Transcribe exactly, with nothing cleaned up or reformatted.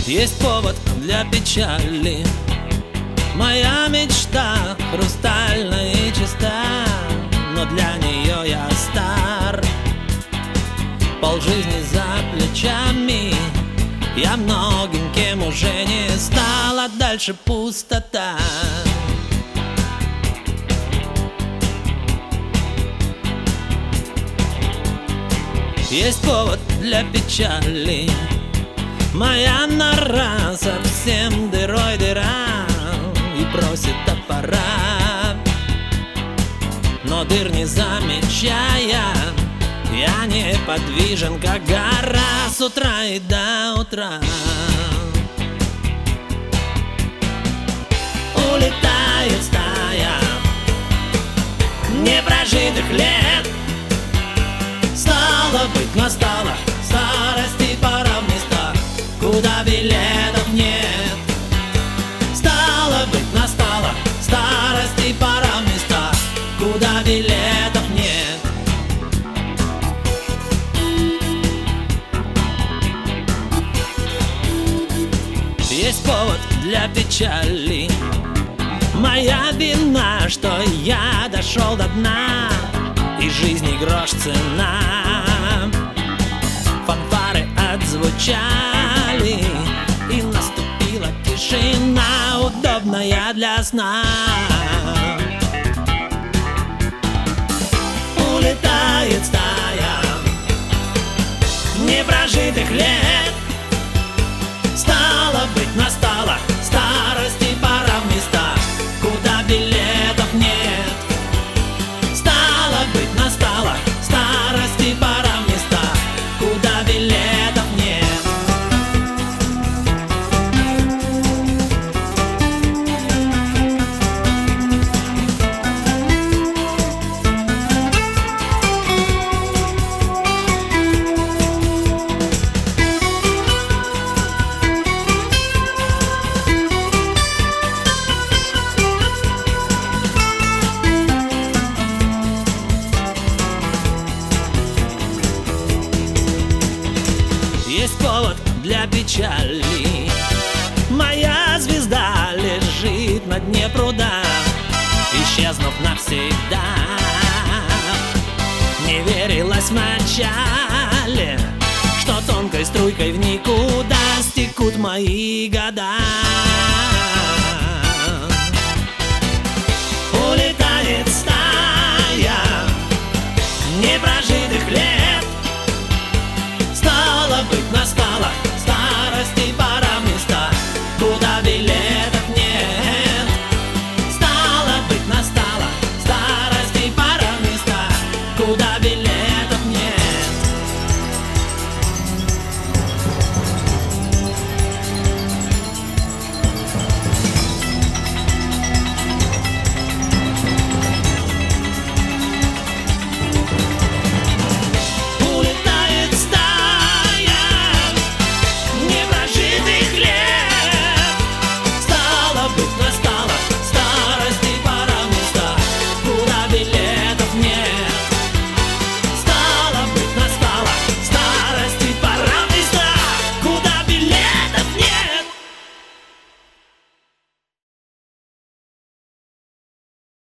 Есть повод для печали. Моя мечта хрустальная и чиста, но для нее я стар. Полжизни за плечами, я многим кем уже не стал, а дальше пустота. Есть повод для печали. Моя нора совсем дырой дыра и просит топора, но дыр не замечая, я неподвижен, как гора, с утра и до утра. Улетает стая непрожитых лет. Стало быть, настала старости пора в места, куда билетов нет. Стало быть, настала старости пора в места, куда билетов нет. Есть повод для печали. Моя вина, что я дошел до дна, и жизни грош цена. Фанфары отзвучали, и наступила тишина, удобная для сна. Улетает стая непрожитых лет. Стало быть, настала старости пора в места, куда билетов нет. Стало быть, настала старости пора в места, куда билетов нет. Есть повод для печали. Моя звезда лежит на дне пруда, исчезнув навсегда. Не верилось вначале, что тонкой струйкой в никуда стекут мои года.